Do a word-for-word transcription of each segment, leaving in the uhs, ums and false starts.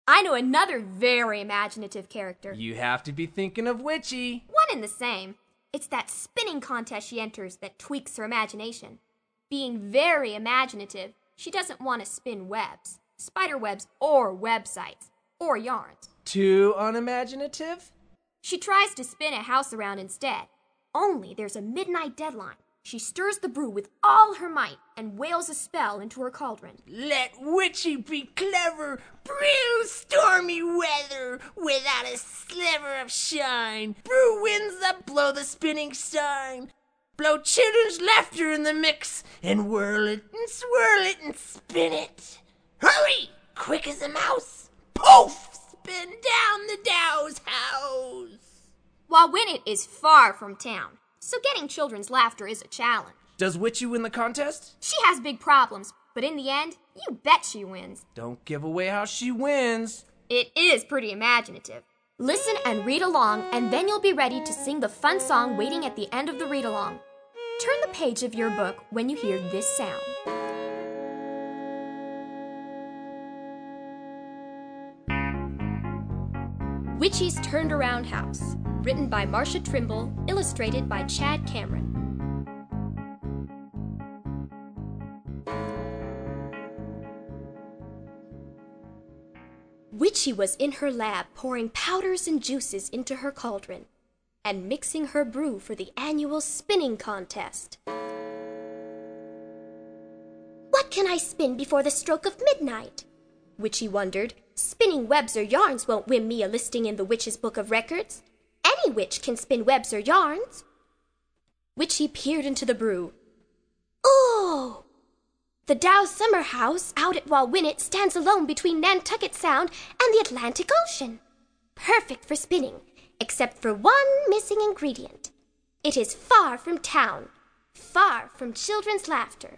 I know another very imaginative character. You have to be thinking of Witchy. One and the same. It's that spinning contest she enters that tweaks her imagination. Being very imaginative, she doesn't want to spin webs, spider webs or websites, or yarns. Too unimaginative? She tries to spin a house around instead. Only there's a midnight deadline. She stirs the brew with all her might and wails a spell into her cauldron. Let Witchy be clever, brew stormy weather without a sliver of shine. Brew winds that blow the spinning stein. Blow children's laughter in the mix and whirl it and swirl it and spin it. Hurry, quick as a mouse. Poof, spin down the Dow's house. Wawinit is far from town, so getting children's laughter is a challenge. Does Witchy win the contest? She has big problems, but in the end, you bet she wins. Don't give away how she wins. It is pretty imaginative. Listen and read along, and then you'll be ready to sing the fun song waiting at the end of the read-along. Turn the page of your book when you hear this sound. Witchy's Turned Around House, written by Marcia Trimble, illustrated by Chad Cameron. Witchy was in her lab pouring powders and juices into her cauldron and mixing her brew for the annual spinning contest. What can I spin before the stroke of midnight? Witchy wondered. Spinning webs or yarns won't win me a listing in the Witch's Book of Records. Any witch can spin webs or yarns. Witchy peered into the brew. Oh! The Dow Summer House out at Wawinit stands alone between Nantucket Sound and the Atlantic Ocean. Perfect for spinning, except for one missing ingredient. It is far from town, far from children's laughter.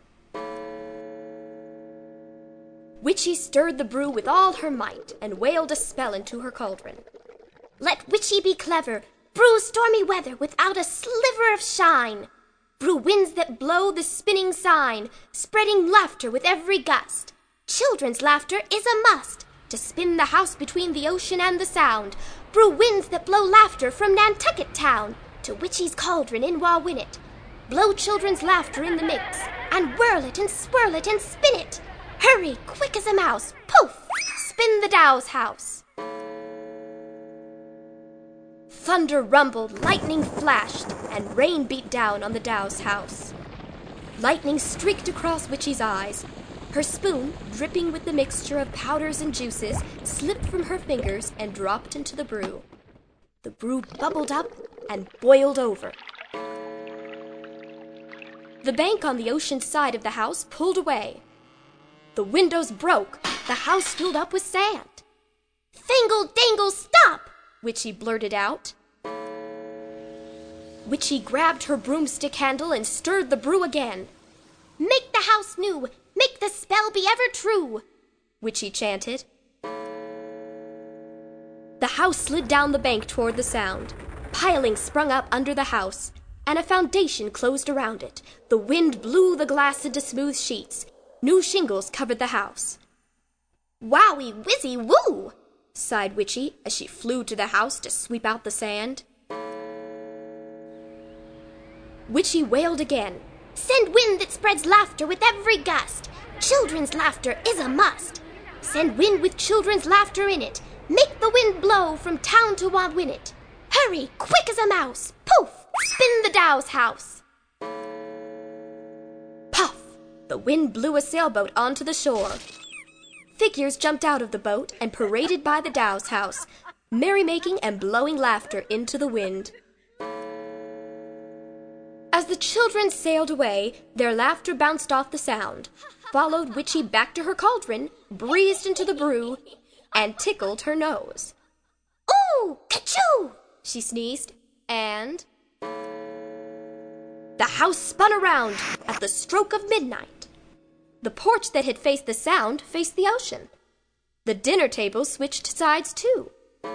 Witchy stirred the brew with all her might and wailed a spell into her cauldron. Let Witchy be clever, brew stormy weather without a sliver of shine. Brew winds that blow the spinning sign, spreading laughter with every gust. Children's laughter is a must to spin the house between the ocean and the sound. Brew winds that blow laughter from Nantucket town to Witchy's cauldron in Wawinit. Blow children's laughter in the mix and whirl it and swirl it and spin it. Hurry, quick as a mouse, poof, spin the Dow's house. Thunder rumbled, lightning flashed, and rain beat down on the Dow's house. Lightning streaked across Witchy's eyes. Her spoon, dripping with the mixture of powders and juices, slipped from her fingers and dropped into the brew. The brew bubbled up and boiled over. The bank on the ocean side of the house pulled away. The windows broke. The house filled up with sand. Fingle dangle stop! Witchy blurted out. Witchy grabbed her broomstick handle and stirred the brew again. Make the house new, make the spell be ever true, Witchy chanted. The house slid down the bank toward the sound. Piling sprung up under the house, and a foundation closed around it. The wind blew the glass into smooth sheets. New shingles covered the house. Wowie whizzy woo! Sighed Witchy as she flew to the house to sweep out the sand. Witchy wailed again. Send wind that spreads laughter with every gust. Children's laughter is a must. Send wind with children's laughter in it. Make the wind blow from town to Wawinit. Hurry, quick as a mouse. Poof, spin the Dow's house. Puff, the wind blew a sailboat onto the shore. Figures jumped out of the boat and paraded by the Dow's house, merrymaking and blowing laughter into the wind. As the children sailed away, their laughter bounced off the sound, followed Witchy back to her cauldron, breezed into the brew, and tickled her nose. Ooh, ka-choo! She sneezed, and the house spun around at the stroke of midnight. The porch that had faced the sound faced the ocean. The dinner table switched sides too.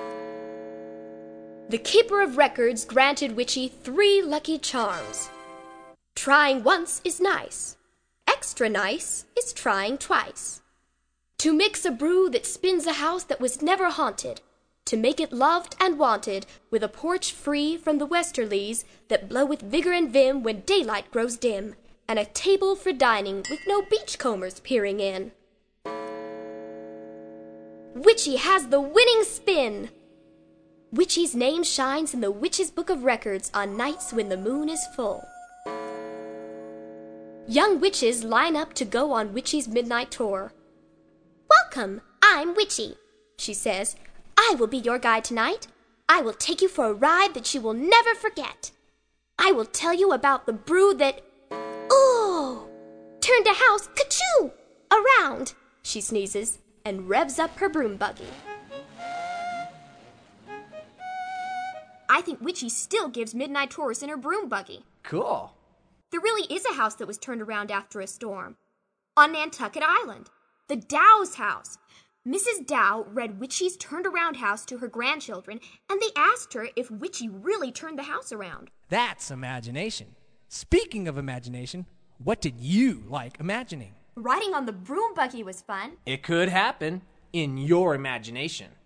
The keeper of records granted Witchy three lucky charms. Trying once is nice. Extra nice is trying twice. To mix a brew that spins a house that was never haunted, to make it loved and wanted, with a porch free from the westerlies that blow with vigor and vim when daylight grows dim, and a table for dining with no beachcombers peering in. Witchy has the winning spin. Witchy's name shines in the Witch's Book of Records on nights when the moon is full. Young witches line up to go on Witchy's midnight tour. "Welcome, I'm Witchy," she says. "I will be your guide tonight. I will take you for a ride that you will never forget. I will tell you about the brew that, ooh, turned a house, ka-choo, around," she sneezes and revs up her broom buggy. I think Witchy still gives midnight tours in her broom buggy. Cool. There really is a house that was turned around after a storm. On Nantucket Island. The Dow's house. Missus Dow read Witchy's turned around house to her grandchildren, and they asked her if Witchy really turned the house around. That's imagination. Speaking of imagination, what did you like imagining? Riding on the broom buggy was fun. It could happen in your imagination.